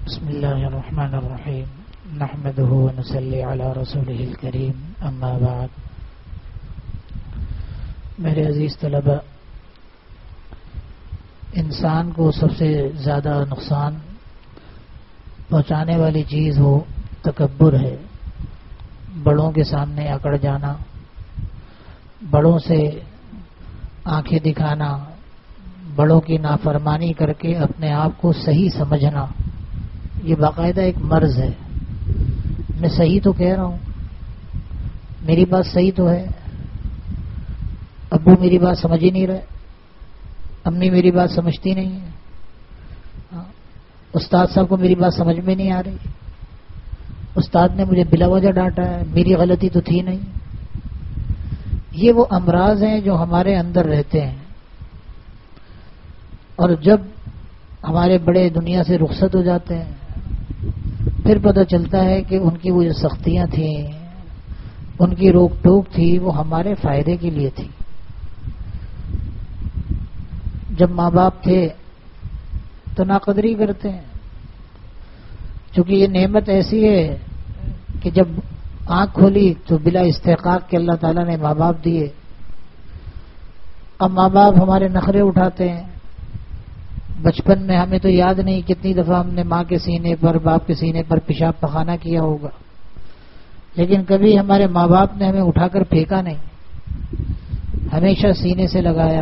بسم اللہ الرحمن الرحیم نحمدہ ونصلی علی رسولہ الکریم اما بعد. میرے عزیز طلبہ، انسان کو سب سے زیادہ نقصان پہنچانے والی چیز وہ تکبر ہے. بڑوں کے سامنے اکڑ جانا، بڑوں سے آنکھیں دکھانا، بڑوں کی نافرمانی کر کے اپنے آپ کو صحیح سمجھنا، یہ باقاعدہ ایک مرض ہے. میں صحیح تو کہہ رہا ہوں، میری بات صحیح تو ہے، ابو میری بات سمجھ ہی نہیں رہے، امی میری بات سمجھتی نہیں ہے، استاد صاحب کو میری بات سمجھ میں نہیں آ رہی، استاد نے مجھے بلا وجہ ڈانٹا ہے، میری غلطی تو تھی نہیں. یہ وہ امراض ہیں جو ہمارے اندر رہتے ہیں، اور جب ہمارے بڑے دنیا سے رخصت ہو جاتے ہیں پھر پتہ چلتا ہے کہ ان کی وہ جو سختیاں تھیں، ان کی روک ٹوک تھی، وہ ہمارے فائدے کے لیے تھی. جب ماں باپ تھے تو ناقدری کرتے ہیں، چونکہ یہ نعمت ایسی ہے کہ جب آنکھ کھولی تو بلا استحقاق کے اللہ تعالیٰ نے ماں باپ دیے. اب ماں باپ ہمارے نخرے اٹھاتے ہیں. بچپن میں ہمیں تو یاد نہیں کتنی دفعہ ہم نے ماں کے سینے پر، باپ کے سینے پر پیشاب پخانہ کیا ہوگا، لیکن کبھی ہمارے ماں باپ نے ہمیں اٹھا کر پھینکا نہیں، ہمیشہ سینے سے لگایا.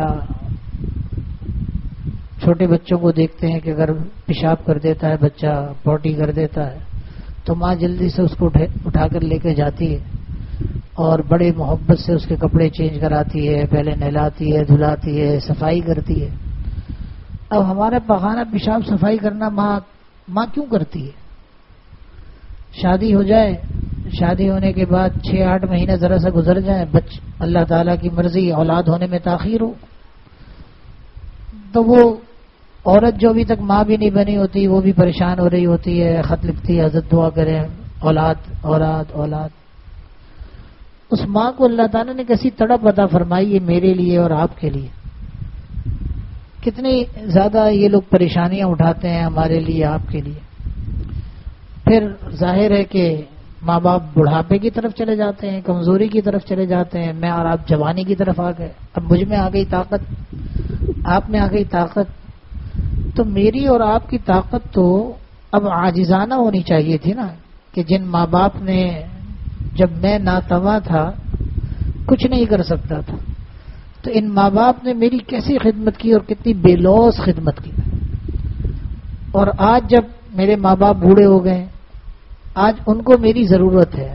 چھوٹے بچوں کو دیکھتے ہیں کہ اگر پیشاب کر دیتا ہے بچہ، پوٹی کر دیتا ہے، تو ماں جلدی سے اس کو اٹھا کر لے کے جاتی ہے اور بڑے محبت سے اس کے کپڑے چینج کراتی ہے، پہلے نہلاتی ہے، دھلاتی ہے، صفائی کرتی ہے. اب ہمارا پخانہ پیشاب صفائی کرنا ماں کیوں کرتی ہے؟ شادی ہو جائے، شادی ہونے کے بعد 6-8 مہینے ذرا سا گزر جائیں، اللہ تعالیٰ کی مرضی اولاد ہونے میں تاخیر ہو، تو وہ عورت جو ابھی تک ماں بھی نہیں بنی ہوتی وہ بھی پریشان ہو رہی ہوتی ہے، خط لکھتی ہے، حضرت دعا کریں، اولاد اولاد اولاد. اس ماں کو اللہ تعالیٰ نے کیسی تڑپ عطا فرمائی ہے میرے لیے اور آپ کے لیے. کتنی زیادہ یہ لوگ پریشانیاں اٹھاتے ہیں ہمارے لیے، آپ کے لیے. پھر ظاہر ہے کہ ماں باپ بڑھاپے کی طرف چلے جاتے ہیں، کمزوری کی طرف چلے جاتے ہیں. میں اور آپ جوانی کی طرف آ گئے، اب مجھ میں آ گئی طاقت، آپ میں آ گئی طاقت. تو میری اور آپ کی طاقت تو اب عاجزانہ ہونی چاہیے تھی نا، کہ جن ماں باپ نے، جب میں ناتواں تھا کچھ نہیں کر سکتا تھا، تو ان ماں باپ نے میری کیسی خدمت کی اور کتنی بے لوث خدمت کی. اور آج جب میرے ماں باپ بوڑھے ہو گئے، آج ان کو میری ضرورت ہے.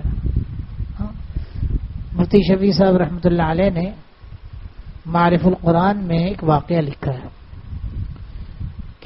مفتی شفیع صاحب رحمۃ اللہ علیہ نے معارف القرآن میں ایک واقعہ لکھا ہے کہ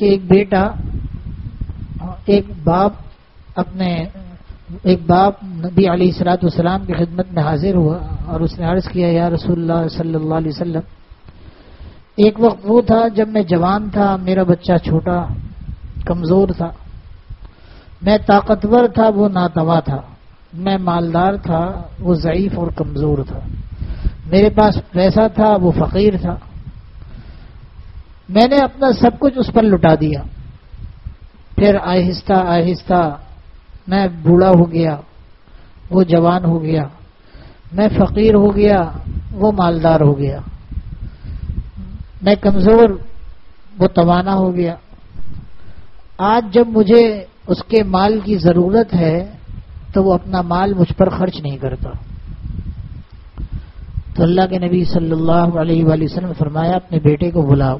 ایک باپ نبی علیہ الصلوۃ والسلام کی خدمت میں حاضر ہوا اور اس نے عرض کیا، یا رسول اللہ صلی اللہ علیہ وسلم، ایک وقت وہ تھا جب میں جوان تھا، میرا بچہ چھوٹا کمزور تھا، میں طاقتور تھا، وہ ناتواں تھا، میں مالدار تھا، وہ ضعیف اور کمزور تھا، میرے پاس پیسہ تھا، وہ فقیر تھا. میں نے اپنا سب کچھ اس پر لٹا دیا. پھر آہستہ آہستہ میں بوڑھا ہو گیا، وہ جوان ہو گیا، میں فقیر ہو گیا، وہ مالدار ہو گیا، میں کمزور، وہ توانا ہو گیا. آج جب مجھے اس کے مال کی ضرورت ہے تو وہ اپنا مال مجھ پر خرچ نہیں کرتا. تو اللہ کے نبی صلی اللہ علیہ وآلہ وسلم نے فرمایا، اپنے بیٹے کو بلاؤ.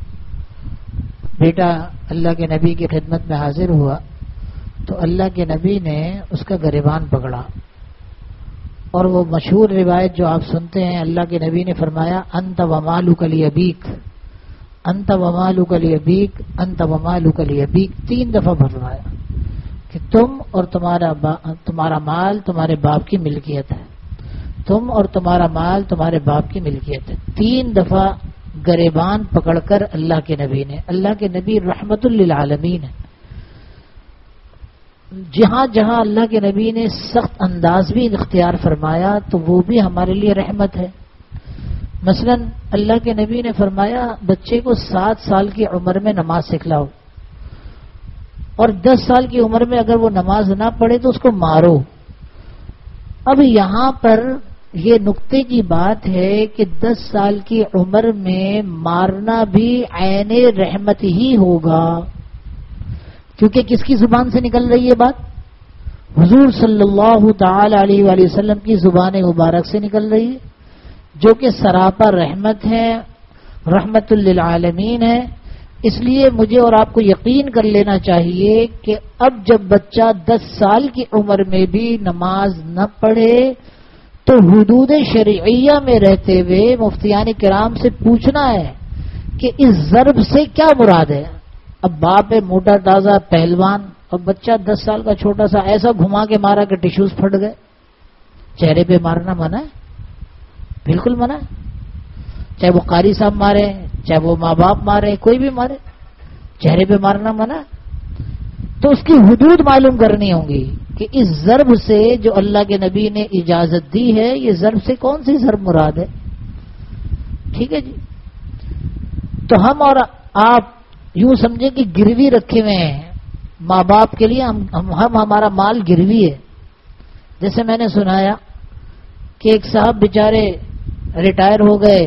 بیٹا اللہ کے نبی کی خدمت میں حاضر ہوا تو اللہ کے نبی نے اس کا گریبان پکڑا، اور وہ مشہور روایت جو آپ سنتے ہیں، اللہ کے نبی نے فرمایا، انت ومالک لابیک، انت ومالک لابیک، انت ومالک لابیک، 3 دفعہ فرمایا کہ تم اور تمہارا مال تمہارے باپ کی ملکیت ہے، تم اور تمہارا مال تمہارے باپ کی ملکیت ہے. 3 دفعہ گریبان پکڑ کر اللہ کے نبی نے، اللہ کے نبی رحمت للعالمین ہے. جہاں جہاں اللہ کے نبی نے سخت انداز بھی اختیار فرمایا تو وہ بھی ہمارے لیے رحمت ہے. مثلا اللہ کے نبی نے فرمایا، بچے کو 7 سال کی عمر میں نماز سکھلاؤ. اور 10 سال کی عمر میں اگر وہ نماز نہ پڑھے تو اس کو مارو. اب یہاں پر یہ نقطے کی بات ہے کہ 10 سال کی عمر میں مارنا بھی عین رحمت ہی ہوگا، کیونکہ کس کی زبان سے نکل رہی ہے بات؟ حضور صلی اللہ تعالی علیہ وآلہ وسلم کی زبان مبارک سے نکل رہی ہے، جو کہ سراپا رحمت ہے، رحمت للعالمین ہے. اس لیے مجھے اور آپ کو یقین کر لینا چاہیے کہ اب جب بچہ 10 سال کی عمر میں بھی نماز نہ پڑھے تو حدود شرعیہ میں رہتے ہوئے مفتیان کرام سے پوچھنا ہے کہ اس ضرب سے کیا مراد ہے. اب باپ ہے موٹا تازہ پہلوان اور بچہ 10 سال کا چھوٹا سا ایسا گھما کے مارا کہ ٹیشوز پھٹ گئے. چہرے پہ مارنا منع ہے، بالکل منع ہے. چاہے وہ قاری صاحب مارے، چاہے وہ ماں باپ مارے، کوئی بھی مارے، چہرے پہ مارنا منع ہے. تو اس کی حدود معلوم کرنی ہوں گی کہ اس ضرب سے جو اللہ کے نبی نے اجازت دی ہے، یہ ضرب سے کون سی ضرب مراد ہے. ٹھیک ہے جی. تو ہم اور آپ یوں سمجھیں کہ گروی رکھے ہوئے ہیں ماں باپ کے لیے، ہمارا مال گروی ہے. جیسے میں نے سنایا کہ ایک صاحب بیچارے ریٹائر ہو گئے،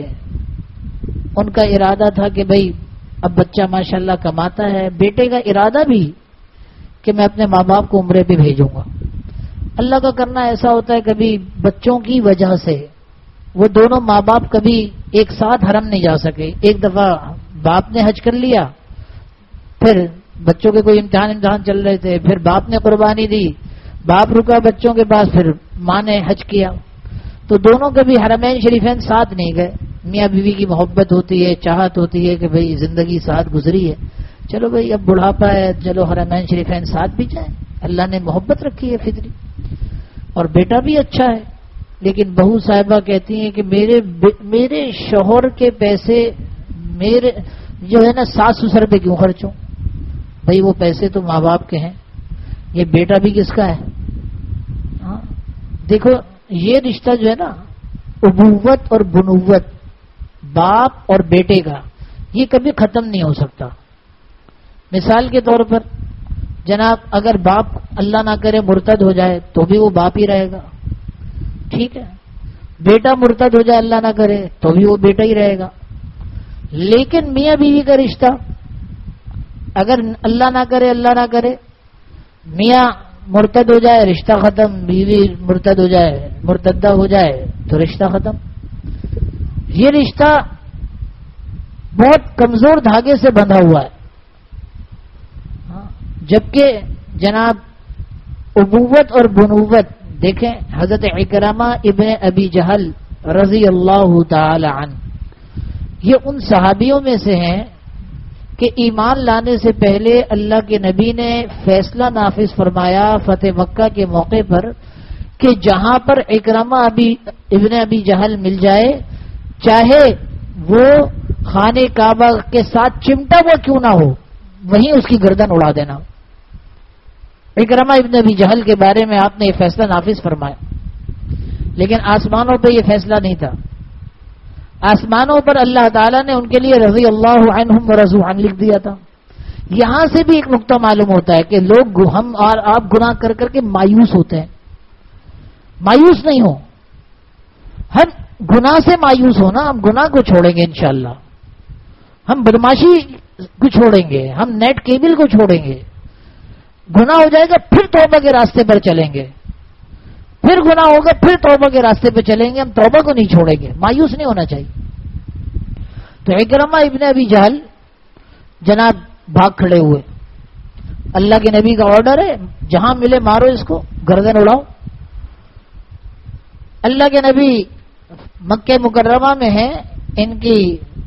ان کا ارادہ تھا کہ بھئی اب بچہ ماشاءاللہ کماتا ہے، بیٹے کا ارادہ بھی کہ میں اپنے ماں باپ کو عمرے پہ بھیجوں گا. اللہ کا کرنا ایسا ہوتا ہے کبھی بچوں کی وجہ سے وہ دونوں ماں باپ کبھی ایک ساتھ حرم نہیں جا سکے. ایک دفعہ باپ نے حج کر لیا، پھر بچوں کے کوئی امتحان چل رہے تھے، پھر باپ نے قربانی دی، باپ رکا بچوں کے پاس، پھر ماں نے حج کیا. تو دونوں کبھی حرمین شریفین ساتھ نہیں گئے. میاں بیوی کی محبت ہوتی ہے، چاہت ہوتی ہے کہ بھئی زندگی ساتھ گزری ہے، چلو بھئی اب بڑھاپا ہے، چلو حرمین شریفین ساتھ بھی جائیں. اللہ نے محبت رکھی ہے فطری، اور بیٹا بھی اچھا ہے. لیکن بہو صاحبہ کہتی ہیں کہ میرے شوہر کے پیسے میرے جو ہے نا ساس سسر پہ کیوں خرچوں؟ بھئی وہ پیسے تو ماں باپ کے ہیں، یہ بیٹا بھی کس کا ہے؟ ہاں دیکھو یہ رشتہ جو ہے نا ابوت اور بنوت، باپ اور بیٹے کا، یہ کبھی ختم نہیں ہو سکتا. مثال کے طور پر جناب اگر باپ اللہ نہ کرے مرتد ہو جائے تو بھی وہ باپ ہی رہے گا، ٹھیک ہے. بیٹا مرتد ہو جائے اللہ نہ کرے تو بھی وہ بیٹا ہی رہے گا. لیکن میاں بیوی کا رشتہ اگر اللہ نہ کرے میاں مرتد ہو جائے رشتہ ختم، بیوی مرتد ہو جائے مرتدہ ہو جائے تو رشتہ ختم. یہ رشتہ بہت کمزور دھاگے سے بندھا ہوا ہے. جبکہ جناب ابوت اور بنوت دیکھیں، حضرت اکرمہ ابن ابی جہل رضی اللہ تعالی عنہ یہ ان صحابیوں میں سے ہیں کہ ایمان لانے سے پہلے اللہ کے نبی نے فیصلہ نافذ فرمایا فتح مکہ کے موقع پر کہ جہاں پر اکرمہ ابن ابی جہل مل جائے، چاہے وہ خانے کعبہ کے ساتھ چمٹا ہوا کیوں نہ ہو، وہیں اس کی گردن اڑا دینا. اکرمہ ابن ابی جہل کے بارے میں آپ نے یہ فیصلہ نافذ فرمایا. لیکن آسمانوں پہ یہ فیصلہ نہیں تھا. آسمانوں پر اللہ تعالیٰ نے ان کے لیے رضی اللہ عنہم ورضوا عنہ لکھ دیا تھا. یہاں سے بھی ایک نقطہ معلوم ہوتا ہے کہ لوگ ہم اور آپ گناہ کر کر کے مایوس ہوتے ہیں. مایوس نہیں ہو، ہم گناہ سے مایوس ہونا، ہم گناہ کو چھوڑیں گے انشاءاللہ، ہم بدماشی کو چھوڑیں گے، ہم نیٹ کیبل کو چھوڑیں گے. گناہ ہو جائے گا پھر توبہ کے راستے پر چلیں گے، پھر گناہ ہوگا پھر توبہ کے راستے پہ چلیں گے. ہم توبہ کو نہیں چھوڑیں گے، مایوس نہیں ہونا چاہیے. تو اکرمہ ابن ابی جہل جناب بھاگ کھڑے ہوئے. اللہ کے نبی کا آرڈر ہے جہاں ملے مارو اس کو، گردن اڑاؤ. اللہ کے نبی مکہ مکرمہ میں ہیں، ان کی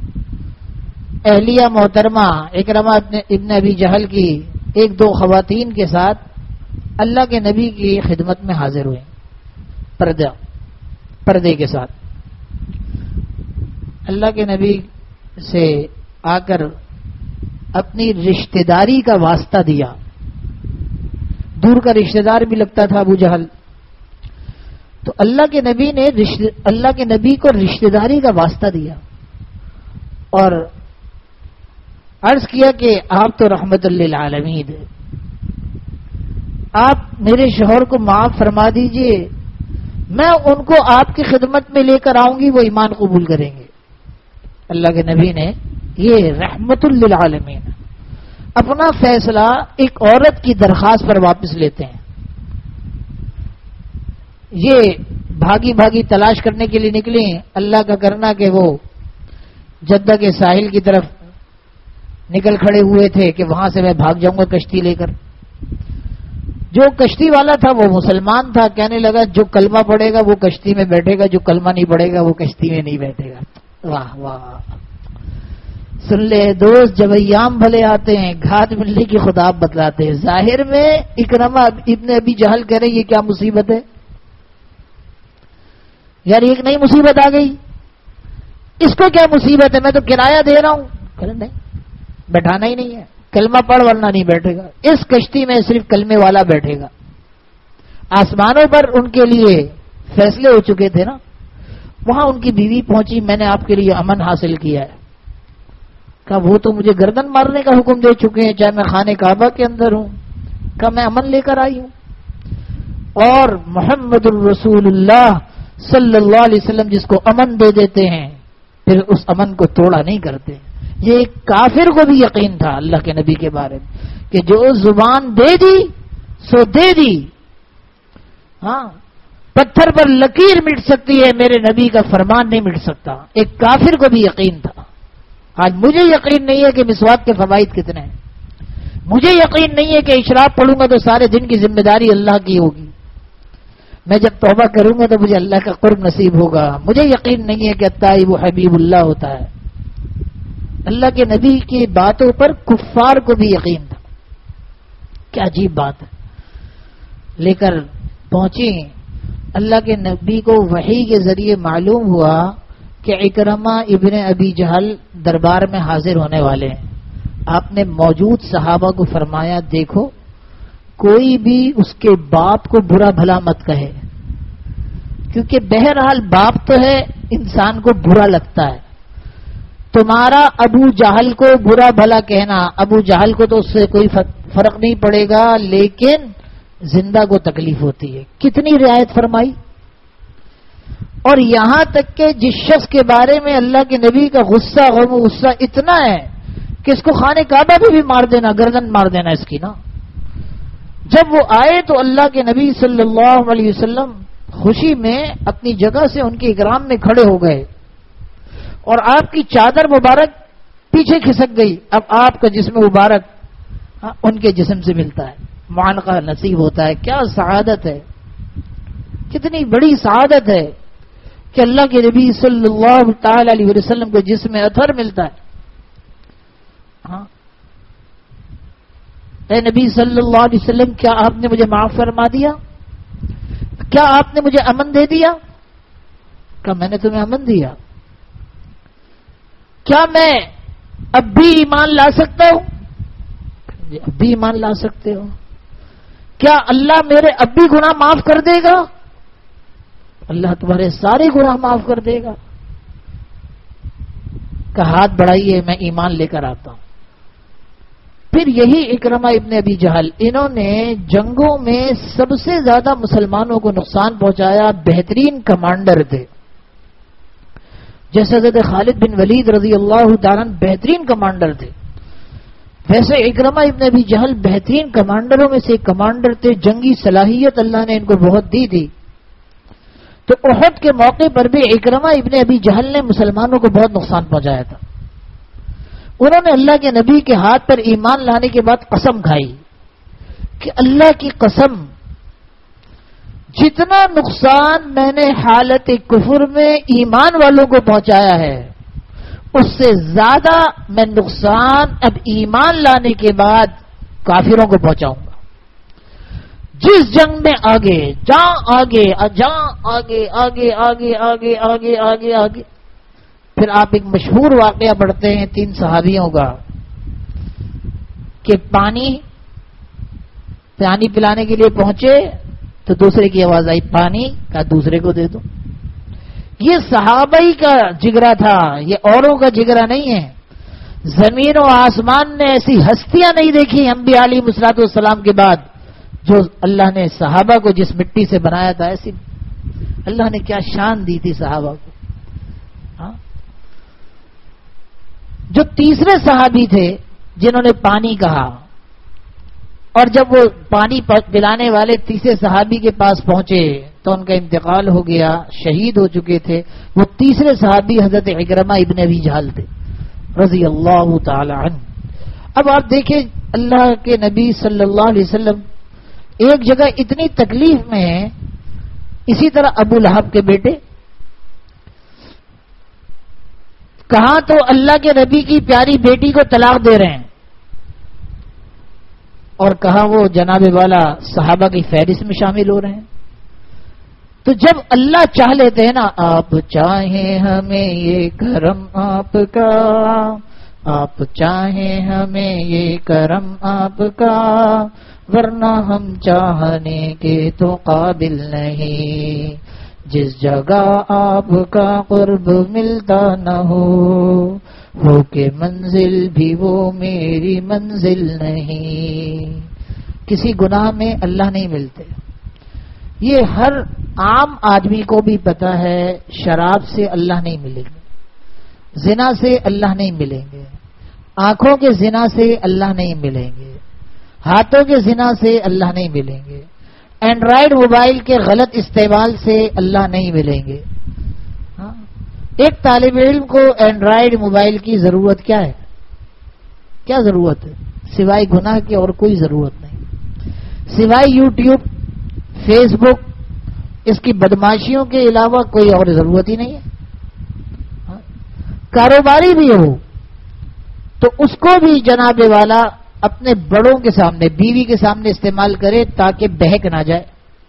اہلیہ محترمہ اکرمہ ابن ابی جہل کی ایک دو خواتین کے ساتھ اللہ کے نبی کی خدمت میں حاضر ہوئے پردے کے ساتھ. اللہ کے نبی سے آ کر اپنی رشتہ داری کا واسطہ دیا. دور کا رشتہ دار بھی لگتا تھا ابو جہل. تو اللہ کے نبی نے اللہ کے نبی کو رشتہ داری کا واسطہ دیا اور عرض کیا کہ آپ تو رحمت للعالمین. آپ میرے شوہر کو معاف فرما دیجئے، میں ان کو آپ کی خدمت میں لے کر آؤں گی، وہ ایمان قبول کریں گے۔ اللہ کے نبی نے یہ رحمت للعالمین اپنا فیصلہ ایک عورت کی درخواست پر واپس لیتے ہیں۔ یہ بھاگی بھاگی تلاش کرنے کے لیے نکلی، اللہ کا کرنا کہ وہ جدہ کے ساحل کی طرف نکل کھڑے ہوئے تھے کہ وہاں سے میں بھاگ جاؤں گا کشتی لے کر۔ جو کشتی والا تھا وہ مسلمان تھا، کہنے لگا جو کلمہ پڑھے گا وہ کشتی میں بیٹھے گا، جو کلمہ نہیں پڑھے گا وہ کشتی میں نہیں بیٹھے گا۔ واہ واہ، سن لے دوست، جب ایام بھلے آتے ہیں گھات ملنے کی خدا بتلاتے ہیں۔ ظاہر میں اکرمہ ابن ابی جہل کہہ رہے یہ کیا مصیبت ہے یار، ایک نئی مصیبت آ گئی، اس کو کیا مصیبت ہے، میں تو کرایہ دے رہا ہوں۔ کہ نہیں، بیٹھانا ہی نہیں ہے، کلمہ پڑھ ورنہ نہیں بیٹھے گا۔ اس کشتی میں صرف کلمے والا بیٹھے گا۔ آسمانوں پر ان کے لیے فیصلے ہو چکے تھے نا، وہاں ان کی بیوی پہنچی، میں نے آپ کے لیے امن حاصل کیا ہے۔ کہا وہ تو مجھے گردن مارنے کا حکم دے چکے ہیں، چاہے میں خانے کعبہ کے اندر ہوں۔ کہا میں امن لے کر آئی ہوں، اور محمد الرسول اللہ صلی اللہ علیہ وسلم جس کو امن دے دیتے ہیں پھر اس امن کو توڑا نہیں کرتے۔ یہ ایک کافر کو بھی یقین تھا اللہ کے نبی کے بارے میں کہ جو زبان دے دی سو دے دی، ہاں پتھر پر لکیر مٹ سکتی ہے، میرے نبی کا فرمان نہیں مٹ سکتا۔ ایک کافر کو بھی یقین تھا۔ آج مجھے یقین نہیں ہے کہ مسواک کے فوائد کتنے ہیں، مجھے یقین نہیں ہے کہ اشراق پڑھوں گا تو سارے دن کی ذمہ داری اللہ کی ہوگی، میں جب توبہ کروں گا تو مجھے اللہ کا قرب نصیب ہوگا۔ مجھے یقین نہیں ہے کہ التائب حبیب اللہ ہوتا ہے۔ اللہ کے نبی کی باتوں پر کفار کو بھی یقین تھا۔ کیا عجیب بات ہے، لے کر پہنچی، اللہ کے نبی کو وحی کے ذریعے معلوم ہوا کہ اکرمہ ابن ابی جہل دربار میں حاضر ہونے والے ہیں۔ آپ نے موجود صحابہ کو فرمایا دیکھو کوئی بھی اس کے باپ کو برا بھلا مت کہے، کیونکہ بہرحال باپ تو ہے انسان کو برا لگتا ہے۔ تمہارا ابو جہل کو برا بھلا کہنا، ابو جہل کو تو اس سے کوئی فرق نہیں پڑے گا، لیکن زندہ کو تکلیف ہوتی ہے۔ کتنی رعایت فرمائی، اور یہاں تک کہ جس شخص کے بارے میں اللہ کے نبی کا غصہ غم و غصہ اتنا ہے کہ اس کو خانے کعبہ پہ بھی مار دینا، گردن مار دینا اس کی نا۔ جب وہ آئے تو اللہ کے نبی صلی اللہ علیہ وسلم خوشی میں اپنی جگہ سے ان کے اکرام میں کھڑے ہو گئے، اور آپ کی چادر مبارک پیچھے کھسک گئی۔ اب آپ کا جسم مبارک ان کے جسم سے ملتا ہے، معانقہ نصیب ہوتا ہے۔ کیا سعادت ہے، کتنی بڑی سعادت ہے کہ اللہ کے نبی صلی اللہ تعالی علیہ وسلم کو جسم اطہر ملتا ہے۔ ہاں اے نبی صلی اللہ علیہ وسلم، کیا آپ نے مجھے معاف فرما دیا؟ کیا آپ نے مجھے امن دے دیا؟ کہ میں نے تمہیں امن دیا۔ کیا میں اب بھی ایمان لا سکتا ہوں؟ اب بھی ایمان لا سکتے ہو۔ کیا اللہ میرے اب بھی گناہ معاف کر دے گا؟ اللہ تمہارے سارے گناہ معاف کر دے گا۔ کہ ہاتھ بڑھائیے میں ایمان لے کر آتا ہوں۔ پھر یہی اکرمہ ابن ابی جہل، انہوں نے جنگوں میں سب سے زیادہ مسلمانوں کو نقصان پہنچایا، بہترین کمانڈر تھے۔ جیسے حضرت خالد بن ولید رضی اللہ تعالیٰ بہترین کمانڈر تھے، ویسے اکرمہ ابن ابی جہل بہترین کمانڈروں میں سے کمانڈر تھے۔ جنگی صلاحیت اللہ نے ان کو بہت دی تھی۔ تو احد کے موقع پر بھی اکرمہ ابن ابی جہل نے مسلمانوں کو بہت نقصان پہنچایا تھا۔ انہوں نے اللہ کے نبی کے ہاتھ پر ایمان لانے کے بعد قسم کھائی کہ اللہ کی قسم، جتنا نقصان میں نے حالت کفر میں ایمان والوں کو پہنچایا ہے اس سے زیادہ میں نقصان اب ایمان لانے کے بعد کافروں کو پہنچاؤں گا۔ جس جنگ میں آگے جہاں آگے جہاں آگے آگے آگے آگے آگے آگے آگے پھر آپ ایک مشہور واقعہ پڑھتے ہیں 3 صحابیوں کا کہ پانی پلانے کے لیے پہنچے تو دوسرے کی آواز آئی پانی کا، دوسرے کو دے دو۔ یہ صحابہ کا جگرا تھا، یہ اوروں کا جگرا نہیں ہے۔ زمین و آسمان نے ایسی ہستیاں نہیں دیکھی انبیاء علیہ الصلوۃ والسلام کے بعد جو اللہ نے صحابہ کو جس مٹی سے بنایا تھا ایسی اللہ نے کیا شان دی تھی صحابہ کو. ہاں جو تیسرے صحابی تھے جنہوں نے پانی کہا، اور جب وہ پانی پلانے والے تیسرے صحابی کے پاس پہنچے تو ان کا انتقال ہو گیا، شہید ہو چکے تھے. وہ تیسرے صحابی حضرت عکرمہ ابن ابی جہل تھے رضی اللہ تعالی عنہ. اب آپ دیکھیں اللہ کے نبی صلی اللہ علیہ وسلم ایک جگہ اتنی تکلیف میں ہیں، اسی طرح ابو لہب کے بیٹے، کہاں تو اللہ کے نبی کی پیاری بیٹی کو طلاق دے رہے ہیں اور کہاں وہ جناب والا صحابہ کی فہرست میں شامل ہو رہے ہیں. تو جب اللہ چاہ لیتے ہیں نا، آپ چاہیں ہمیں یہ کرم آپ کا، آپ چاہیں ہمیں یہ کرم آپ کا، ورنہ ہم چاہنے کے تو قابل نہیں. جس جگہ آپ کا قرب ملتا نہ ہو کہ منزل بھی وہ میری منزل نہیں. کسی گناہ میں اللہ نہیں ملتے. یہ ہر عام آدمی کو بھی پتا ہے، شراب سے اللہ نہیں ملیں گے، زنا سے اللہ نہیں ملیں گے، آنکھوں کے زنا سے اللہ نہیں ملیں گے، ہاتھوں کے زنا سے اللہ نہیں ملیں گے، اینڈرائڈ موبائل کے غلط استعمال سے اللہ نہیں ملیں گے. ہاں ایک طالب علم کو اینڈرائڈ موبائل کی ضرورت کیا ہے؟ کیا ضرورت ہے؟ سوائے گناہ کی اور کوئی ضرورت نہیں، سوائے یوٹیوب، فیس بک، اس کی بدماشیوں کے علاوہ کوئی اور ضرورت ہی نہیں ہے. کاروباری بھی ہو تو اس کو بھی جناب والا اپنے بڑوں کے سامنے، بیوی کے سامنے استعمال کرے تاکہ بہک نہ جائے،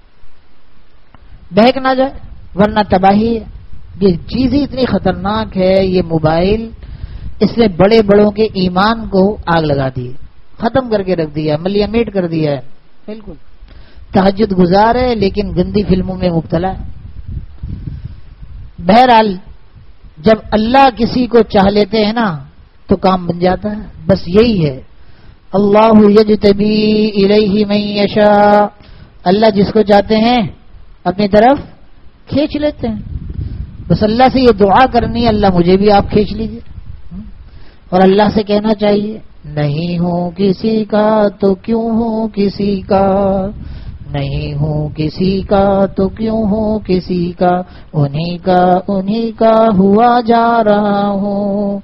بہک نہ جائے ورنہ تباہی ہے. یہ چیز ہی اتنی خطرناک ہے یہ موبائل، اس نے بڑے بڑوں کے ایمان کو آگ لگا دی، ختم کر کے رکھ دیا، ملیا میٹ کر دیا ہے. بالکل تہجد گزار ہے لیکن گندی فلموں میں مبتلا ہے. بہرحال جب اللہ کسی کو چاہ لیتے ہیں نا تو کام بن جاتا ہے. بس یہی ہے، اللہ یجتبی الیہ من یشاء، اللہ جس کو چاہتے ہیں اپنی طرف کھینچ لیتے ہیں. بس اللہ سے یہ دعا کرنی ہے، اللہ مجھے بھی آپ کھینچ لیجیے، اور اللہ سے کہنا چاہیے نہیں ہوں کسی کا تو کیوں ہوں کسی کا، نہیں ہوں کسی کا تو کیوں ہوں کسی کا، انہی کا ہوا جا رہا ہوں،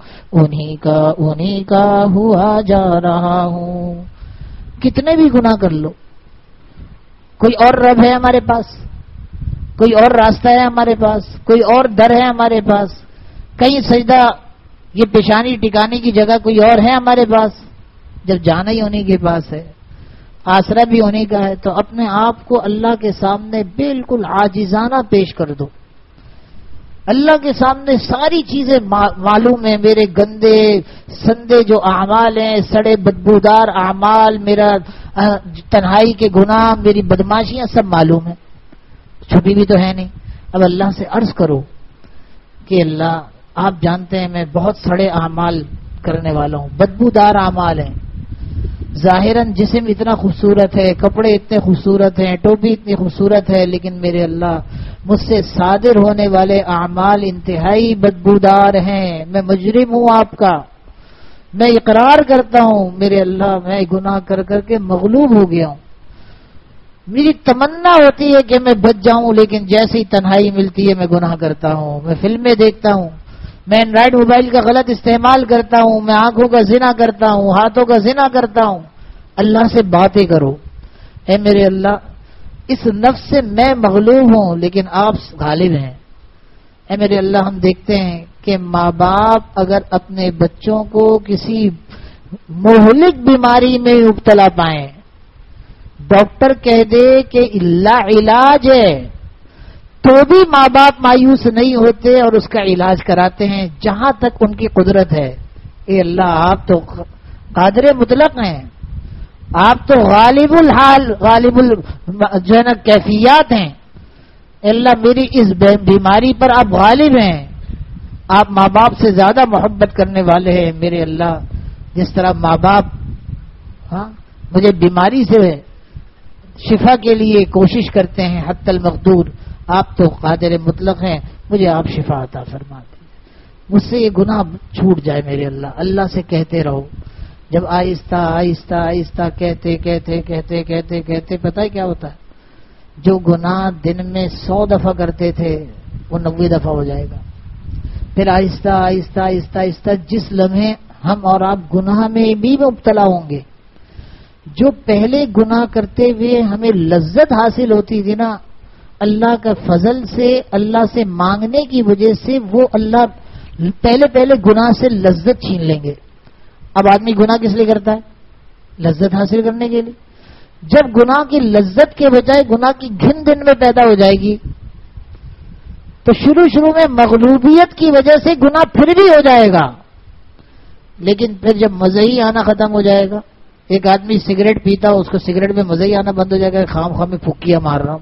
انہی کا ہوا جا رہا ہوں. کتنے بھی گناہ کر لو، کوئی اور رب ہے ہمارے پاس، کوئی اور راستہ ہے ہمارے پاس، کوئی اور در ہے ہمارے پاس، کہیں سجدہ یہ پیشانی ٹکانے کی جگہ کوئی اور ہے ہمارے پاس. جب جانا ہی انہی کے پاس ہے، آسرا بھی انہی کا ہے، تو اپنے آپ کو اللہ کے سامنے بالکل عاجزانہ پیش کر دو. اللہ کے سامنے ساری چیزیں معلوم ہیں، میرے گندے سندے جو اعمال ہیں، سڑے بدبودار اعمال، میرا تنہائی کے گناہ، میری بدماشیاں سب معلوم ہیں، چھپی بھی تو ہے نہیں. اب اللہ سے عرض کرو کہ اللہ آپ جانتے ہیں میں بہت سڑے اعمال کرنے والا ہوں، بدبودار اعمال ہیں. ظاہراً جسم اتنا خوبصورت ہے، کپڑے اتنے خوبصورت ہیں، ٹوپی اتنی خوبصورت ہے، لیکن میرے اللہ مجھ سے صادر ہونے والے اعمال انتہائی بدبودار ہیں. میں مجرم ہوں آپ کا، میں اقرار کرتا ہوں میرے اللہ میں گناہ کر کر کے مغلوب ہو گیا ہوں. میری تمنا ہوتی ہے کہ میں بچ جاؤں، لیکن جیسے ہی تنہائی ملتی ہے میں گناہ کرتا ہوں. میں فلمیں دیکھتا ہوں، میں اینڈرائڈ موبائل کا غلط استعمال کرتا ہوں، میں آنکھوں کا زنا کرتا ہوں، ہاتھوں کا زنا کرتا ہوں. اللہ سے باتیں کرو، اے میرے اللہ اس نفس سے میں مغلوب ہوں لیکن آپ غالب ہیں. اے میرے اللہ ہم دیکھتے ہیں کہ ماں باپ اگر اپنے بچوں کو کسی مہلک بیماری میں مبتلا پائیں، ڈاکٹر کہہ دے کہ اللہ علاج ہے، تو بھی ماں باپ مایوس نہیں ہوتے اور اس کا علاج کراتے ہیں جہاں تک ان کی قدرت ہے. اے اللہ آپ تو قادر مطلق ہیں، آپ تو غالب الحال، غالب جو ہے نا کیفیات ہیں. اے اللہ میری اس بیماری پر آپ غالب ہیں، آپ ماں باپ سے زیادہ محبت کرنے والے ہیں. میرے اللہ جس طرح ماں باپ مجھے بیماری سے شفا کے لیے کوشش کرتے ہیں حتی المقدور. آپ تو قادر مطلق ہیں, مجھے آپ شفا عطا فرما دیں, مجھ سے یہ گناہ چھوٹ جائے میرے اللہ. اللہ سے کہتے رہو. جب آہستہ آہستہ آہستہ کہتے کہتے کہتے کہتے کہتے پتہ ہے کیا ہوتا ہے؟ جو گناہ دن میں 100 دفعہ کرتے تھے وہ 90 دفعہ ہو جائے گا. پھر آہستہ آہستہ آہستہ آہستہ جس لمحے ہم اور آپ گناہ میں بھی مبتلا ہوں گے, جو پہلے گناہ کرتے ہوئے ہمیں لذت حاصل ہوتی تھی نا, اللہ کا فضل سے, اللہ سے مانگنے کی وجہ سے وہ اللہ پہلے گناہ سے لذت چھین لیں گے. اب آدمی گناہ کس لیے کرتا ہے؟ لذت حاصل کرنے کے لیے. جب گناہ کی لذت کے بجائے گناہ کی گھن دن میں پیدا ہو جائے گی تو شروع میں مغلوبیت کی وجہ سے گناہ پھر بھی ہو جائے گا, لیکن پھر جب مزہ ہی آنا ختم ہو جائے گا. ایک آدمی سگریٹ پیتا ہو, اس کو سگریٹ میں مزہ ہی آنا بند ہو جائے گا. خام میں پھکیاں مار رہا ہوں.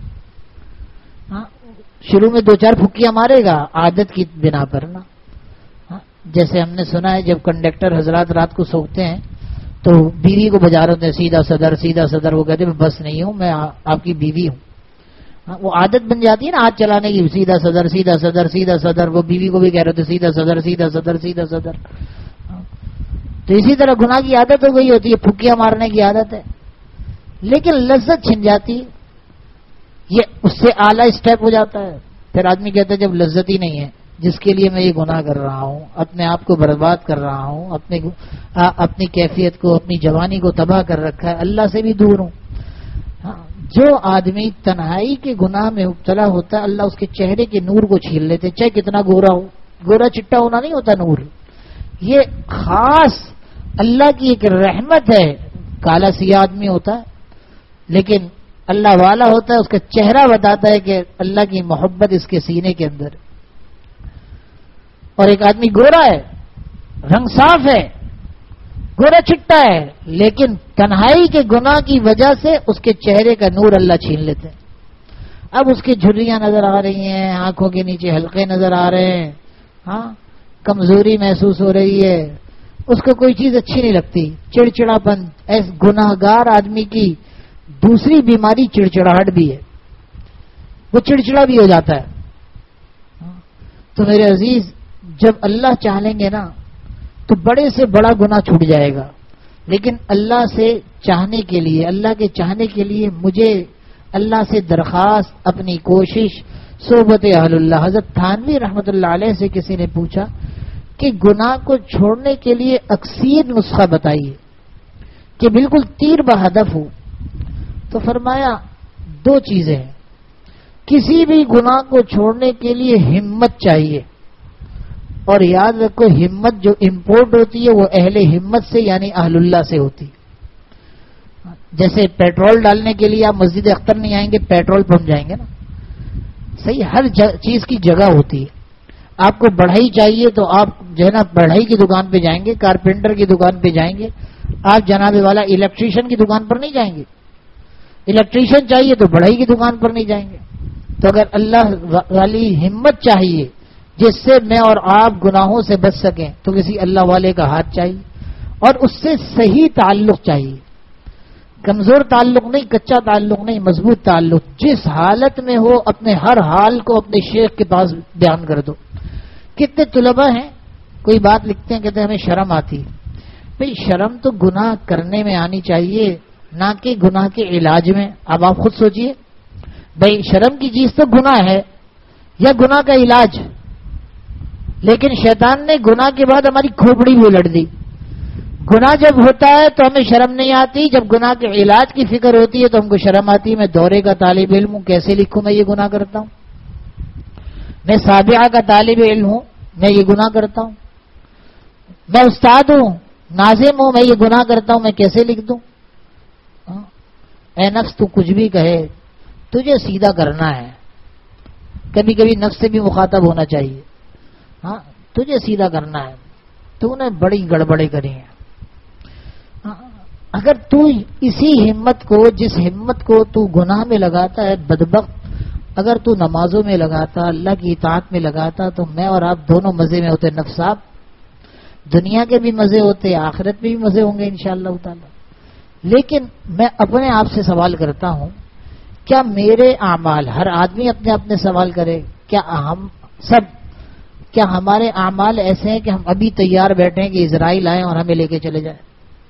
شروع میں 2-4 پھکیاں مارے گا عادت کی بنا پر نا. جیسے ہم نے سنا ہے جب کنڈکٹر حضرات رات کو سوتے ہیں تو بیوی کو بجا رہے ہوتے ہیں سیدھا صدر سیدھا صدر. وہ کہتے ہیں میں بس نہیں ہوں, میں آپ کی بیوی ہوں. وہ عادت بن جاتی ہے نا ہاتھ چلانے کی, سیدھا صدر سیدھا صدر سیدھا صدر. وہ بیوی کو بھی کہہ رہے تھے سیدھا صدر سیدھا صدر سیدھا صدر. تو اسی طرح گناہ کی عادت ہو گئی ہوتی ہے, پھکیاں مارنے کی عادت ہے, لیکن لذت چھن جاتی. یہ اس سے اعلیٰ اسٹیپ ہو جاتا ہے. پھر آدمی کہتا ہے جب لذت ہی نہیں ہے, جس کے لیے میں یہ گناہ کر رہا ہوں, اپنے آپ کو برباد کر رہا ہوں, اپنی کیفیت کو, اپنی جوانی کو تباہ کر رکھا ہے, اللہ سے بھی دور ہوں. جو آدمی تنہائی کے گناہ میں مبتلا ہوتا ہے, اللہ اس کے چہرے کے نور کو چھین لیتے, چاہے کتنا گورا ہو. گورا چٹا ہونا نہیں ہوتا نور, یہ خاص اللہ کی ایک رحمت ہے. کالا سیاہ آدمی ہوتا ہے لیکن اللہ والا ہوتا ہے, اس کا چہرہ بتاتا ہے کہ اللہ کی محبت اس کے سینے کے اندر. اور ایک آدمی گورا ہے, رنگ صاف ہے, گورا چٹا ہے, لیکن تنہائی کے گناہ کی وجہ سے اس کے چہرے کا نور اللہ چھین لیتے ہیں. اب اس کی جھریاں نظر آ رہی ہیں, آنکھوں کے نیچے حلقے نظر آ رہے ہیں, کمزوری محسوس ہو رہی ہے, اس کو کوئی چیز اچھی نہیں لگتی, چڑچڑاپن. ایس گناہگار آدمی کی دوسری بیماری چڑچڑاہٹ بھی ہے, وہ چڑچڑا بھی ہو جاتا ہے. تو میرے عزیز, جب اللہ چاہ لیں گے نا تو بڑے سے بڑا گناہ چھوٹ جائے گا. لیکن اللہ سے چاہنے کے لیے, اللہ کے چاہنے کے لیے مجھے اللہ سے درخواست, اپنی کوشش, صحبت اہل اللہ. حضرت تھانوی رحمۃ اللہ علیہ سے کسی نے پوچھا کہ گناہ کو چھوڑنے کے لیے اکثیر نسخہ بتائیے کہ بالکل تیر بہدف ہو. تو فرمایا 2 چیزیں ہیں. کسی بھی گناہ کو چھوڑنے کے لیے ہمت چاہیے, اور یاد رکھو ہمت جو امپورٹ ہوتی ہے وہ اہل ہمت سے یعنی اہل اللہ سے ہوتی. جیسے پیٹرول ڈالنے کے لیے آپ مسجد اختر نہیں آئیں گے, پیٹرول پمپ جائیں گے نا, صحیح. ہر چیز کی جگہ ہوتی ہے. آپ کو بڑھائی چاہیے تو آپ جو ہے نا بڑھائی کی دکان پہ جائیں گے, کارپینٹر کی دکان پہ جائیں گے. آپ جناب والا الیکٹریشین کی دکان پر نہیں جائیں گے. الیکٹریشین چاہیے تو بڑھائی کی دکان پر نہیں جائیں گے. تو اگر اللہ والی ہمت چاہیے جس سے میں اور آپ گناہوں سے بچ سکیں تو کسی اللہ والے کا ہاتھ چاہیے, اور اس سے صحیح تعلق چاہیے. کمزور تعلق نہیں, کچا تعلق نہیں, مضبوط تعلق. جس حالت میں ہو اپنے ہر حال کو اپنے شیخ کے پاس بیان کر دو. کتنے طلباء ہیں کوئی بات لکھتے ہیں, کہتے ہیں ہمیں شرم آتی. بھئی شرم تو گناہ کرنے میں آنی چاہیے, نہ کہ گناہ کے علاج میں. اب آپ خود سوچئے, بھئی شرم کی چیز تو گناہ ہے یا گناہ کا علاج, لیکن شیطان نے گناہ کے بعد ہماری کھوپڑی بھی الٹ دی. گناہ جب ہوتا ہے تو ہمیں شرم نہیں آتی, جب گناہ کے علاج کی فکر ہوتی ہے تو ہم کو شرم آتی ہے. میں دورے کا طالب علم ہوں, کیسے لکھوں میں یہ گناہ کرتا ہوں. میں سابعہ کا طالب علم ہوں, میں یہ گناہ کرتا ہوں. میں استاد ہوں, ناظم ہوں, میں یہ گناہ کرتا ہوں, میں کیسے لکھ دوں. اے نفس تو کچھ بھی کہے, تجھے سیدھا کرنا ہے. کبھی کبھی نفس سے بھی مخاطب ہونا چاہیے. تجھے سیدھا کرنا ہے, تو نے بڑی گڑبڑیں کری ہیں. اگر تو اسی ہمت کو, جس ہمت کو تو گناہ میں لگاتا ہے بدبخت, اگر تو نمازوں میں لگاتا, اللہ کی اطاعت میں لگاتا, تو میں اور آپ دونوں مزے میں ہوتے. نفس آپ دنیا کے بھی مزے ہوتے, آخرت میں بھی مزے ہوں گے انشاءاللہ تعالی. لیکن میں اپنے آپ سے سوال کرتا ہوں، کیا میرے اعمال، ہر آدمی اپنے اپنے سوال کرے، کیا ہمارے اعمال ایسے ہیں کہ ہم ابھی تیار بیٹھے ہیں کہ اسرائیل آئیں اور ہمیں لے کے چلے جائیں؟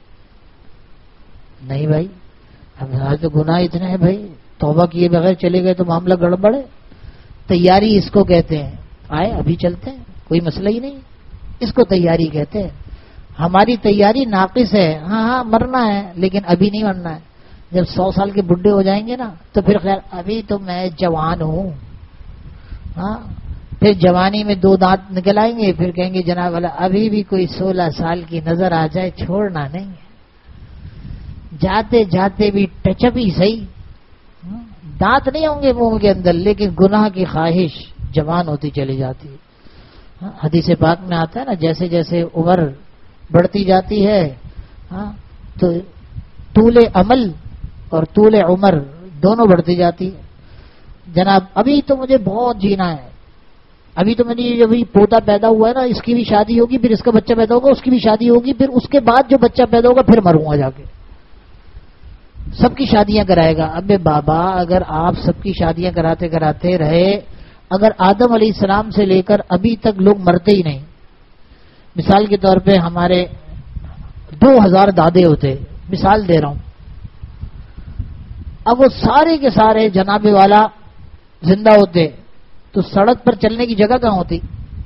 نہیں بھائی، ہمارے تو گناہ اتنے ہیں بھائی، توبہ کیے بغیر چلے گئے تو معاملہ گڑبڑ ہے۔ تیاری اس کو کہتے ہیں، آئے ابھی چلتے ہیں، کوئی مسئلہ ہی نہیں، اس کو تیاری کہتے ہیں۔ ہماری تیاری ناقص ہے، ہاں مرنا ہے لیکن ابھی نہیں مرنا ہے۔ جب 100 سال کے بڈھے ہو جائیں گے نا تو پھر خیر ابھی تو میں جوان ہوں، ہاں پھر جوانی میں 2 دانت نکل آئیں گے، پھر کہیں گے جناب والا ابھی بھی کوئی 16 سال کی نظر آ جائے چھوڑنا نہیں ہے۔ جاتے جاتے بھی ٹچ اپ ہی صحیح، دانت نہیں ہوں گے منہ کے اندر لیکن گناہ کی خواہش جوان ہوتی چلی جاتی ہے۔ حدیث پاک میں آتا ہے نا، جیسے جیسے عمر بڑھتی جاتی ہے تو طول عمل اور طول عمر دونوں بڑھتی جاتی ہے۔ جناب ابھی تو مجھے بہت جینا ہے، ابھی تو میری ابھی پوتا پیدا ہوا ہے نا، اس کی بھی شادی ہوگی، پھر اس کا بچہ پیدا ہوگا، اس کی بھی شادی ہوگی، پھر اس کے بعد جو بچہ پیدا ہوگا پھر مروں گا جا کے، سب کی شادیاں کرائے گا۔ ابے بابا اگر آپ سب کی شادیاں کراتے کراتے رہے، اگر آدم علیہ السلام سے لے کر ابھی تک لوگ مرتے ہی نہیں، مثال کے طور پہ ہمارے 2000 دادے ہوتے، مثال دے رہا ہوں، اب وہ سارے کے سارے جناب والا زندہ ہوتے تو سڑک پر چلنے کی جگہ کہاں ہوتی؟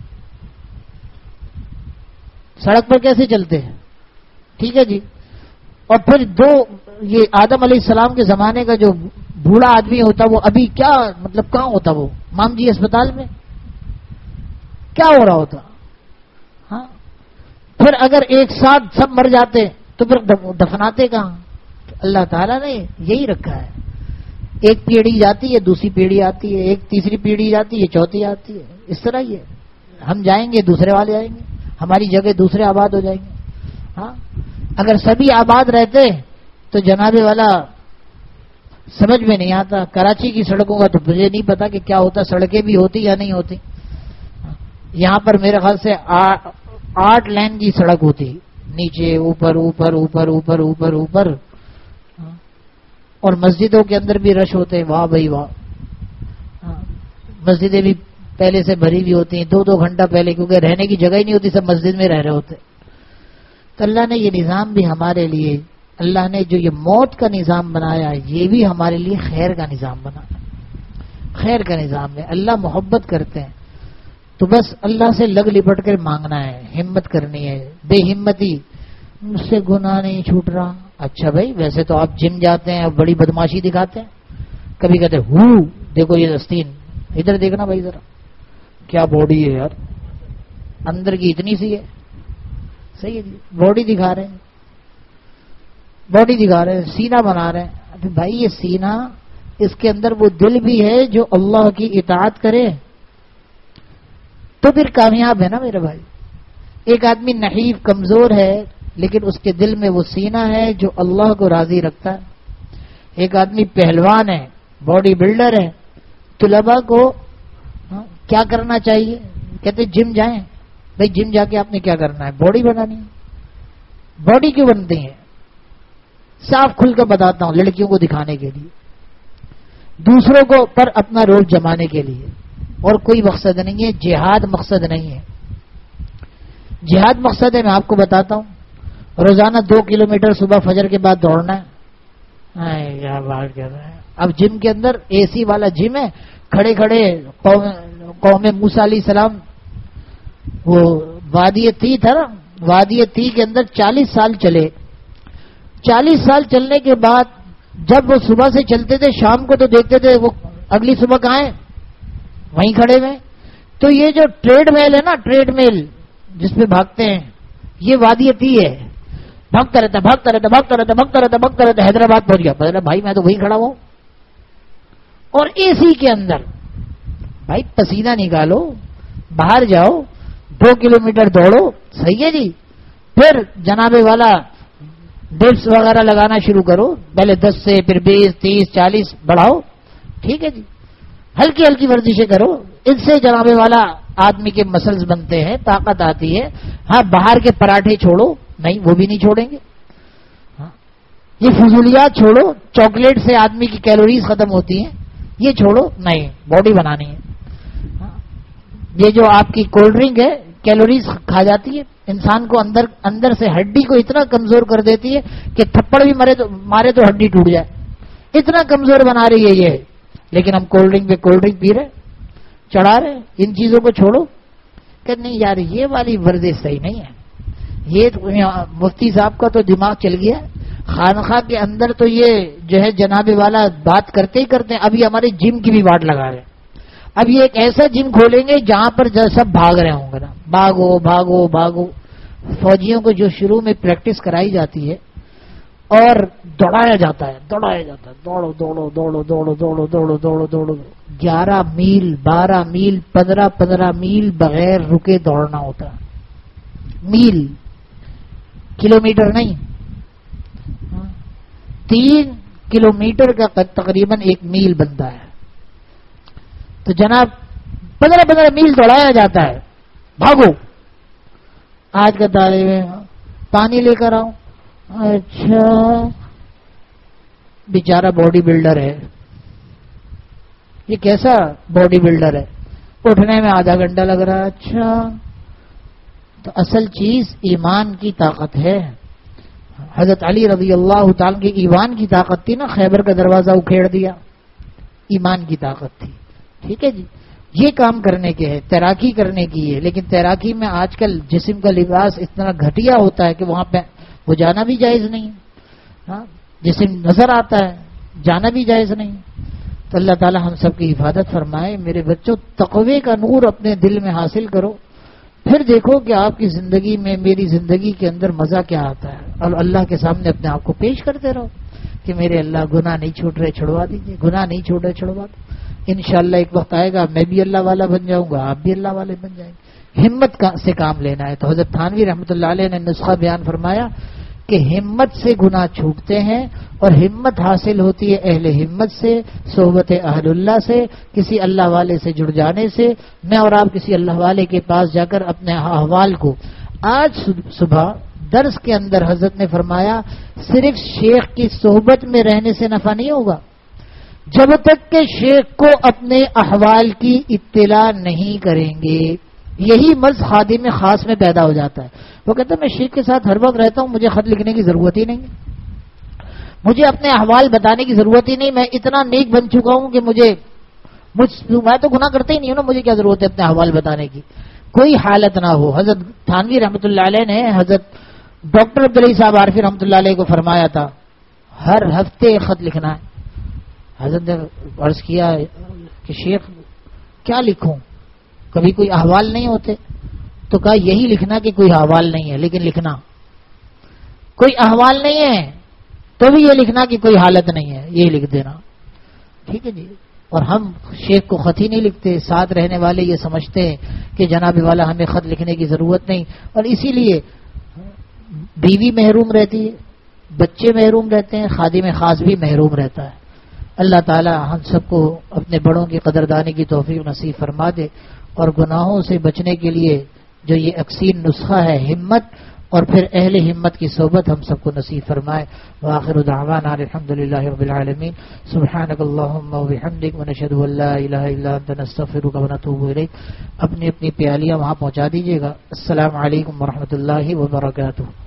سڑک پر کیسے چلتے ہیں؟ ٹھیک ہے جی۔ اور پھر یہ آدم علیہ السلام کے زمانے کا جو بوڑھا آدمی ہوتا وہ ابھی کیا مطلب کہاں ہوتا؟ وہ مام جی اسپتال میں کیا ہو رہا ہوتا؟ ہاں پھر اگر ایک ساتھ سب مر جاتے تو پھر دفناتے کہاں؟ اللہ تعالیٰ نے یہی رکھا ہے، ایک پیڑھی جاتی ہے دوسری پیڑھی آتی ہے، ایک تیسری پیڑھی جاتی ہے چوتھی آتی ہے، اس طرح ہی ہے، ہم جائیں گے دوسرے والے آئیں گے، ہماری جگہ دوسرے آباد ہو جائیں گے۔ ہاں اگر سبھی آباد رہتے تو جناب والا سمجھ میں نہیں آتا، کراچی کی سڑکوں کا تو مجھے نہیں پتا کہ کیا ہوتا، سڑکیں بھی ہوتی یا نہیں ہوتی۔ یہاں پر میرے خیال سے 8 لین کی سڑک ہوتی، نیچے اوپر اوپر اوپر اوپر اوپر اوپر، اور مسجدوں کے اندر بھی رش ہوتے، واہ بھائی واہ، مسجدیں بھی پہلے سے بھری ہوئی ہوتی ہیں 2-2 گھنٹہ پہلے، کیونکہ رہنے کی جگہ ہی نہیں ہوتی، سب مسجد میں رہ رہے ہوتے۔ تو اللہ نے یہ نظام بھی ہمارے لیے، اللہ نے جو یہ موت کا نظام بنایا یہ بھی ہمارے لیے خیر کا نظام بنایا، خیر کا نظام ہے۔ اللہ محبت کرتے ہیں تو بس اللہ سے لگ لپٹ کر مانگنا ہے، ہمت کرنی ہے۔ بے ہمتی، مجھ سے گناہ نہیں چھوٹ رہا، اچھا بھائی ویسے تو آپ جم جاتے ہیں اور بڑی بدماشی دکھاتے ہیں، کبھی کہتے ہیں دیکھو یہ دستین، ادھر دیکھنا بھائی ذرا کیا باڈی ہے یار، اندر کی اتنی سی ہے، صحیح ہے جی، باڈی دکھا رہے ہیں، باڈی دکھا رہے ہیں، سینہ بنا رہے ہیں۔ ابھی بھائی یہ سینہ، اس کے اندر وہ دل بھی ہے جو اللہ کی اطاعت کرے تو پھر کامیاب ہے نا میرے بھائی۔ ایک آدمی نحیف کمزور ہے لیکن اس کے دل میں وہ سینہ ہے جو اللہ کو راضی رکھتا ہے۔ ایک آدمی پہلوان ہے، باڈی بلڈر ہے، طلباء کو کیا کرنا چاہیے؟ کہتے جم جائیں، بھائی جم جا کے آپ نے کیا کرنا ہے؟ باڈی بنانی ہے۔ باڈی کیوں بنتی ہے؟ صاف کھل کر بتاتا ہوں، لڑکیوں کو دکھانے کے لیے، دوسروں کو پر اپنا روپ جمانے کے لیے، اور کوئی مقصد نہیں ہے، جہاد مقصد نہیں ہے۔ جہاد مقصد ہے، میں آپ کو بتاتا ہوں، روزانہ 2 کلومیٹر صبح فجر کے بعد دوڑنا ہے۔ کیا بات کر رہے ہیں؟ اب جم کے اندر اے سی والا جم ہے، کھڑے کھڑے قوم موسیٰ علیہ السلام، وہ وادی تی تھا نا، وادی تی کے اندر 40 سال چلے، 40 سال چلنے کے بعد جب وہ صبح سے چلتے تھے شام کو تو دیکھتے تھے وہ اگلی صبح کہاں ہے؟ وہیں کھڑے ہوئے۔ تو یہ جو ٹریڈ میل ہے نا، ٹریڈ میل جس پہ بھاگتے ہیں، یہ وادی تی ہے، بھاگتا رہتا بھاگتا رہتا بھاگتا رہتا بھاگتا رہتا بھاگتا رہتا، حیدرآباد پہنچ گیا، پتا بھائی میں تو وہیں کھڑا ہوں، اور اے سی کے اندر۔ بھائی پسینہ نکالو، باہر جاؤ، 2 کلومیٹر دوڑو، صحیح ہے جی، پھر جناب والا ڈپس وغیرہ لگانا شروع کرو، پہلے 10 سے پھر 20 30 40 بڑھاؤ، ٹھیک ہے جی، ہلکی ہلکی ورزشیں کرو، ان سے جناب والا آدمی کے مسلز بنتے ہیں، طاقت آتی ہے۔ ہاں باہر کے پراٹھے چھوڑو، نہیں وہ بھی نہیں چھوڑیں گے، ہاں یہ فضولیات چھوڑو، چاکلیٹ سے آدمی کی کیلوریز ختم ہوتی ہیں، یہ چھوڑو، نہیں باڈی بنانی ہے. یہ جو آپ کی کولڈ ڈرنک ہے کیلوریز کھا جاتی ہے، انسان کو اندر سے ہڈی کو اتنا کمزور کر دیتی ہے کہ تھپڑ بھی مارے تو ہڈی ٹوٹ جائے، اتنا کمزور بنا رہی ہے یہ. لیکن ہم کولڈ ڈرنک پہ کولڈ ڈرنک پی رہے، چڑھا رہے. ان چیزوں کو چھوڑو کہ نہیں یار یہ والی ورزش صحیح نہیں ہے. یہ مفتی صاحب کا تو دماغ چل گیا، خانقاہ کے اندر تو یہ جو ہے جناب والا بات کرتے ہی کرتے ہیں. ابھی ہمارے جم کی بھی بات لگا رہے ہیں. اب یہ ایک ایسا جم کھولیں گے جہاں پر سب بھاگ رہے ہوں گے نا، بھاگو بھاگو بھاگو. فوجیوں کو جو شروع میں پریکٹس کرائی جاتی ہے اور دوڑایا جاتا ہے، دوڑو دوڑو دوڑو دوڑو دوڑو دوڑو دوڑو دوڑو 11 میل 12 میل 15 میل بغیر رکے دوڑنا ہوتا ہے. میل، کلومیٹر نہیں. 3 کلومیٹر کا تقریباً 1 میل بنتا ہے. تو جناب 15 میل دوڑایا جاتا ہے. بھاگو. آج کا طالب پانی لے کر آؤں. اچھا بیچارہ باڈی بلڈر ہے. یہ کیسا باڈی بلڈر ہے؟ اٹھنے میں آدھا گھنٹہ لگ رہا ہے. اچھا تو اصل چیز ایمان کی طاقت ہے. حضرت علی رضی اللہ تعالیٰ کی ایمان کی طاقت تھی نا، خیبر کا دروازہ اکھیڑ دیا، ایمان کی طاقت تھی. ٹھیک ہے جی، یہ کام کرنے کے ہے، تیراکی کرنے کی ہے. لیکن تیراکی میں آج کل جسم کا لباس اتنا گھٹیا ہوتا ہے کہ وہاں پہ وہ جانا بھی جائز نہیں. ہاں جسم نظر آتا ہے، جانا بھی جائز نہیں. تو اللہ تعالی ہم سب کی حفاظت فرمائے. میرے بچوں تقوی کا نور اپنے دل میں حاصل کرو، پھر دیکھو کہ آپ کی زندگی میں میری زندگی کے اندر مزہ کیا آتا ہے. اور اللہ کے سامنے اپنے آپ کو پیش کرتے رہو کہ میرے اللہ گناہ نہیں چھوٹ رہے، چھڑوا دیجیے. گناہ نہیں چھوٹ رہے، چھڑوا دو. انشاءاللہ ایک وقت آئے گا میں بھی اللہ والا بن جاؤں گا، آپ بھی اللہ والے بن جائیں گے. ہمت سے کام لینا ہے. تو حضرت تھانوی رحمۃ اللہ علیہ نے نسخہ بیان فرمایا کہ ہمت سے گناہ چھوٹتے ہیں، اور ہمت حاصل ہوتی ہے اہل ہمت سے، صحبت اہل اللہ سے، کسی اللہ والے سے جڑ جانے سے. میں اور آپ کسی اللہ والے کے پاس جا کر اپنے احوال کو، آج صبح درس کے اندر حضرت نے فرمایا صرف شیخ کی صحبت میں رہنے سے نفع نہیں ہوگا، جب تک کہ شیخ کو اپنے احوال کی اطلاع نہیں کریں گے. یہی مرض خادم خاص میں پیدا ہو جاتا ہے. وہ کہتا ہے میں شیخ کے ساتھ ہر وقت رہتا ہوں، مجھے خط لکھنے کی ضرورت ہی نہیں، مجھے اپنے احوال بتانے کی ضرورت ہی نہیں. میں اتنا نیک بن چکا ہوں کہ میں تو گناہ کرتے ہی نہیں ہوں نا، مجھے کیا ضرورت ہے اپنے احوال بتانے کی. کوئی حالت نہ ہو. حضرت تھانوی رحمۃ اللہ علیہ نے حضرت ڈاکٹر عبدالعلی صاحب عارفی رحمۃ اللہ علیہ کو فرمایا تھا ہر ہفتے خط لکھنا ہے. حضرت نے عرض کیا کہ شیخ کیا لکھوں، کبھی کوئی احوال نہیں ہوتے؟ تو کہا یہی لکھنا کہ کوئی احوال نہیں ہے، لیکن لکھنا. کوئی احوال نہیں ہے تو بھی یہ لکھنا کہ کوئی حالت نہیں ہے، یہی لکھ دینا. ٹھیک ہے جی. اور ہم شیخ کو خط ہی نہیں لکھتے. ساتھ رہنے والے یہ سمجھتے ہیں کہ جناب والا ہمیں خط لکھنے کی ضرورت نہیں، اور اسی لیے بیوی محروم رہتی ہے، بچے محروم رہتے ہیں، خادم خاص بھی محروم رہتا ہے. اللہ تعالی ہم سب کو اپنے بڑوں کی قدردانی کی توفیق نصیب فرما دے، اور گناہوں سے بچنے کے لیے جو یہ اکسین نسخہ ہے ہمت، اور پھر اہل ہمت کی صحبت ہم سب کو نصیب فرمائے. وآخر دعوانا الحمدللہ رب العالمین. سبحانک اللہم وبحمدک ونشہد ان لا الہ الا انت نستغفرک ونتوب الیک. اپنی اپنی پیالیاں وہاں پہنچا دیجیے گا. السلام علیکم ورحمۃ اللہ وبرکاتہ.